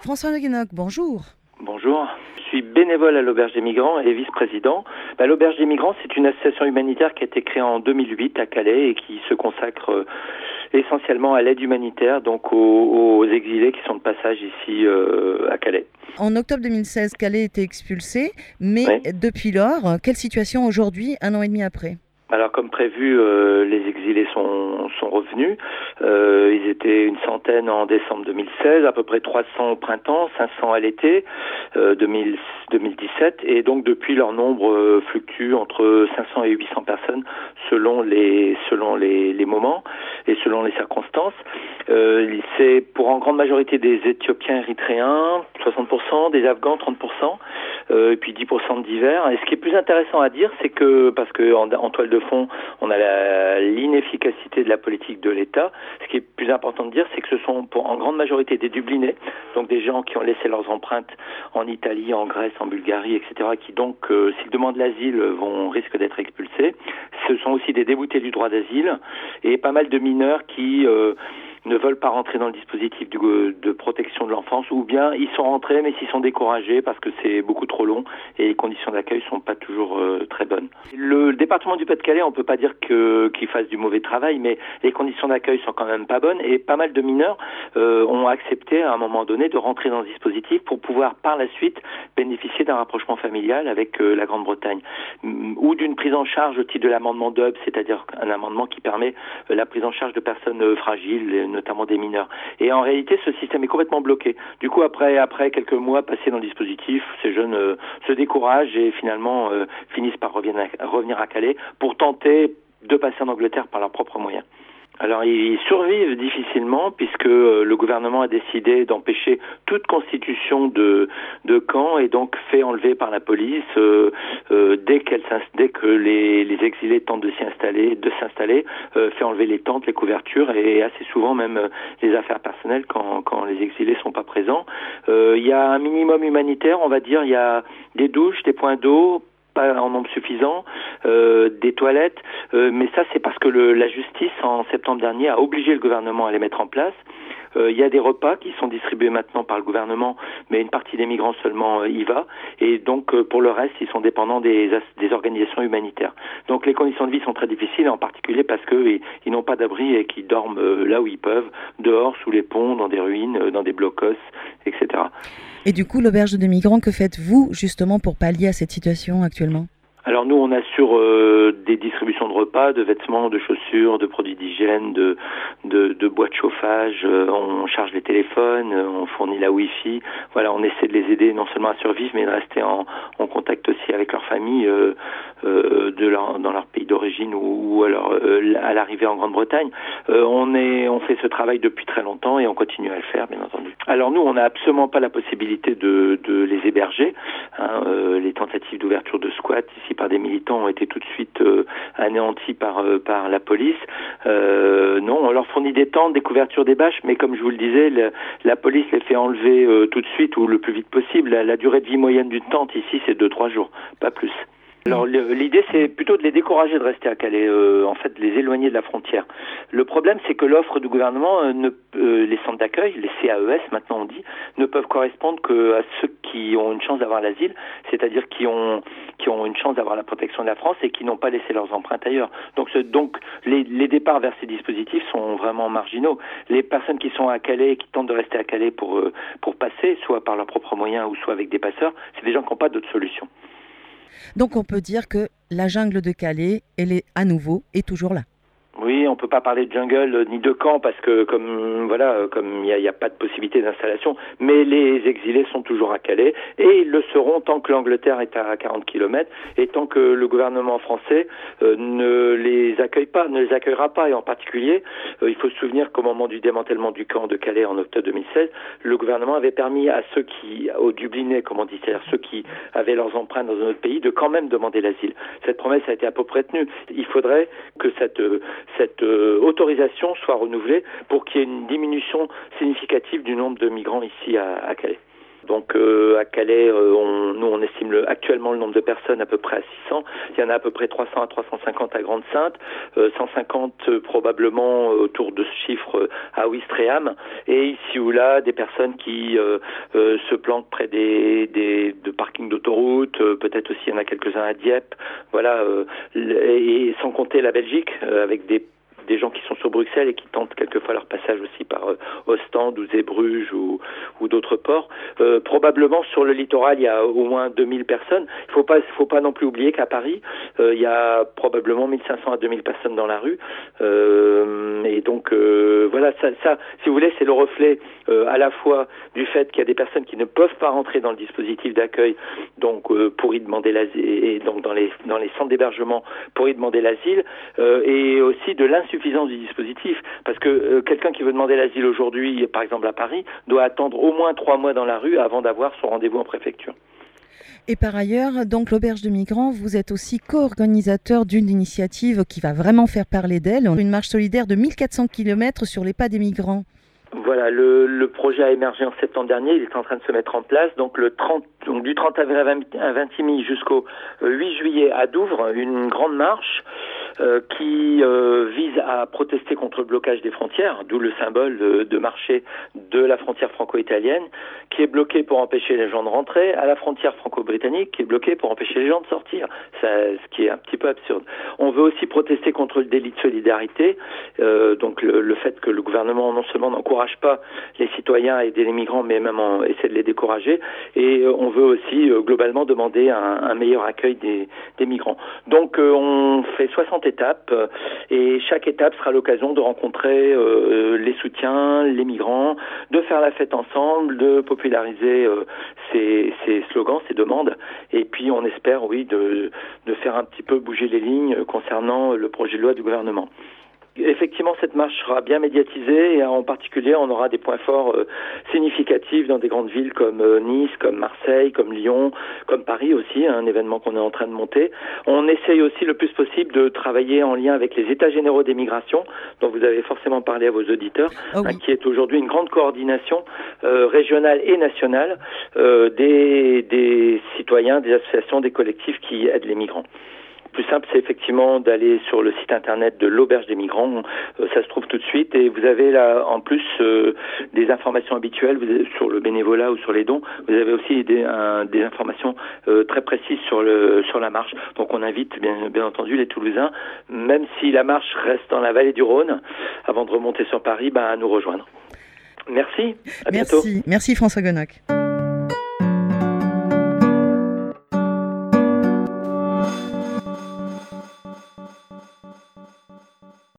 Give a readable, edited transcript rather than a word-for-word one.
François Le Guénoc, bonjour. Bonjour, je suis bénévole à l'Auberge des Migrants et vice-président. L'Auberge des Migrants, c'est une association humanitaire qui a été créée en 2008 à Calais et qui se consacre essentiellement à l'aide humanitaire, donc aux exilés qui sont de passage ici à Calais. En octobre 2016, Calais était expulsé, mais Oui. depuis lors, quelle situation aujourd'hui, 1 an et demi après ? Alors comme prévu, les exilés sont revenus. Ils étaient une centaine en décembre 2016, à peu près 300 au printemps, 500 à l'été 2017. Et donc depuis, leur nombre fluctue entre 500 et 800 personnes selon les moments et selon les circonstances. C'est pour en grande majorité des Éthiopiens érythréens, 60%, des Afghans, 30%. Et puis 10% de divers. Et ce qui est plus intéressant à dire, c'est que, parce que en toile de fond, on a l'inefficacité de la politique de l'État. Ce qui est plus important de dire, c'est que ce sont en grande majorité des Dublinais, donc des gens qui ont laissé leurs empreintes en Italie, en Grèce, en Bulgarie, etc., qui donc, s'ils demandent l'asile, risquent d'être expulsés. Ce sont aussi des déboutés du droit d'asile et pas mal de mineurs qui ne veulent pas rentrer dans le dispositif de protection de l'enfance, ou bien ils sont rentrés mais s'ils sont découragés parce que c'est beaucoup trop long et les conditions d'accueil sont pas toujours très bonnes. Le département du Pas-de-Calais, on peut pas dire qu'il fasse du mauvais travail, mais les conditions d'accueil sont quand même pas bonnes et pas mal de mineurs ont accepté à un moment donné de rentrer dans le dispositif pour pouvoir par la suite bénéficier d'un rapprochement familial avec la Grande-Bretagne ou d'une prise en charge au titre de l'amendement DUB, c'est-à-dire un amendement qui permet la prise en charge de personnes fragiles, notamment des mineurs. Et en réalité, ce système est complètement bloqué. Du coup, après quelques mois passés dans le dispositif, ces jeunes se découragent et finalement finissent par revenir à Calais pour tenter de passer en Angleterre par leurs propres moyens. Alors, ils survivent difficilement puisque le gouvernement a décidé d'empêcher toute constitution de camp et donc fait enlever par la police dès que les exilés tentent de s'installer, fait enlever les tentes, les couvertures et assez souvent même les affaires personnelles quand les exilés sont pas présents. Il y a un minimum humanitaire, on va dire, il y a des douches, des points d'eau, pas en nombre suffisant, des toilettes, mais ça c'est parce que la justice en septembre dernier a obligé le gouvernement à les mettre en place. Il y a des repas qui sont distribués maintenant par le gouvernement, mais une partie des migrants seulement y va, et donc pour le reste ils sont dépendants des organisations humanitaires. Donc les conditions de vie sont très difficiles, en particulier parce qu'ils n'ont pas d'abri et qu'ils dorment là où ils peuvent, dehors, sous les ponts, dans des ruines, dans des blocos, etc. Et du coup, l'Auberge des Migrants, que faites-vous justement pour pallier à cette situation actuellement ? Alors nous, on assure des distributions de repas, de vêtements, de chaussures, de produits d'hygiène, de boîtes de chauffage. On charge les téléphones, on fournit la Wi-Fi. Voilà, on essaie de les aider non seulement à survivre, mais de rester en contact aussi avec leur famille dans leur pays d'origine ou alors à l'arrivée en Grande-Bretagne. On fait ce travail depuis très longtemps et on continue à le faire, bien entendu. Alors nous, on n'a absolument pas la possibilité de les héberger. Les tentatives d'ouverture de squat ici par des militants ont été tout de suite anéanties par la police. Non, on leur fournit des tentes, des couvertures, des bâches, mais comme je vous le disais, la police les fait enlever tout de suite ou le plus vite possible. La durée de vie moyenne d'une tente ici, c'est 2-3 jours, pas plus. Alors l'idée c'est plutôt de les décourager de rester à Calais, en fait de les éloigner de la frontière. Le problème c'est que l'offre du gouvernement, les centres d'accueil, les CAES maintenant on dit, ne peuvent correspondre qu'à ceux qui ont une chance d'avoir l'asile, c'est-à-dire qui ont une chance d'avoir la protection de la France et qui n'ont pas laissé leurs empreintes ailleurs. Donc les départs vers ces dispositifs sont vraiment marginaux. Les personnes qui sont à Calais et qui tentent de rester à Calais pour passer, soit par leurs propres moyens ou soit avec des passeurs, c'est des gens qui n'ont pas d'autre solution. Donc on peut dire que la jungle de Calais, elle est à nouveau et toujours là. Oui, on peut pas parler de jungle ni de camp parce que comme il y a pas de possibilité d'installation, mais les exilés sont toujours à Calais et ils le seront tant que l'Angleterre est à 40 km et tant que le gouvernement français ne les accueillera pas et en particulier, il faut se souvenir qu'au moment du démantèlement du camp de Calais en octobre 2016, le gouvernement avait permis à aux Dublinais, comme on dit, c'est-à-dire ceux qui avaient leurs empreintes dans un autre pays, de quand même demander l'asile. Cette promesse a été à peu près tenue. Il faudrait que cette autorisation soit renouvelée pour qu'il y ait une diminution significative du nombre de migrants ici à Calais. Donc à Calais, on estime actuellement le nombre de personnes à peu près à 600. Il y en a à peu près 300 à 350 à Grande-Synthe, 150 probablement autour de ce chiffre à Ouistreham, et ici ou là des personnes qui se planquent près de parkings d'autoroute, peut-être aussi il y en a quelques-uns à Dieppe, voilà, et sans compter la Belgique avec des gens qui sont sur Bruxelles et qui tentent quelquefois leur passage aussi par Ostende ou Zeebrugge ou d'autres ports. Probablement sur le littoral, il y a au moins 2000 personnes. Il faut pas non plus oublier qu'à Paris, il y a probablement 1500 à 2000 personnes dans la rue. Et donc voilà, ça, si vous voulez, c'est le reflet à la fois du fait qu'il y a des personnes qui ne peuvent pas rentrer dans le dispositif d'accueil, donc pour y demander l'asile, et donc dans les centres d'hébergement pour y demander l'asile, et aussi de l'insuffisance du dispositif, parce que quelqu'un qui veut demander l'asile aujourd'hui, par exemple à Paris, doit attendre au moins 3 mois dans la rue avant d'avoir son rendez-vous en préfecture. Et par ailleurs, donc l'Auberge de Migrants, vous êtes aussi co-organisateur d'une initiative qui va vraiment faire parler d'elle, une marche solidaire de 1400 km sur les pas des migrants. Voilà, le projet a émergé en septembre dernier, il est en train de se mettre en place. Donc du 30 avril à Vintimille jusqu'au 8 juillet à Douvres, une grande marche qui vise à protester contre le blocage des frontières, d'où le symbole de marcher de la frontière franco-italienne, qui est bloquée pour empêcher les gens de rentrer, à la frontière franco-britannique, qui est bloquée pour empêcher les gens de sortir, ce qui est un petit peu absurde. On veut aussi protester contre le délit de solidarité, donc le fait que le gouvernement non seulement n'encourage pas les citoyens à aider les migrants, mais même essaie de les décourager, et on veut aussi globalement demander un meilleur accueil des migrants. Donc on fait 60 étapes, et chaque étape sera l'occasion de rencontrer les soutiens, les migrants, de faire la fête ensemble, de populariser ces slogans, ces demandes, et puis on espère, oui, de faire un petit peu bouger les lignes concernant le projet de loi du gouvernement. Effectivement, cette marche sera bien médiatisée, et en particulier, on aura des points forts significatifs dans des grandes villes comme Nice, comme Marseille, comme Lyon, comme Paris aussi, un événement qu'on est en train de monter. On essaye aussi le plus possible de travailler en lien avec les États généraux des migrations, dont vous avez forcément parlé à vos auditeurs, qui est aujourd'hui une grande coordination régionale et nationale des citoyens, des associations, des collectifs qui aident les migrants. Le plus simple, c'est effectivement d'aller sur le site internet de l'Auberge des Migrants. Ça se trouve tout de suite, et vous avez là, en plus des informations habituelles sur le bénévolat ou sur les dons. Vous avez aussi des informations très précises sur la marche. Donc on invite bien entendu les Toulousains, même si la marche reste dans la vallée du Rhône, avant de remonter sur Paris, à nous rejoindre. Merci, à bientôt. Merci François Gonoc.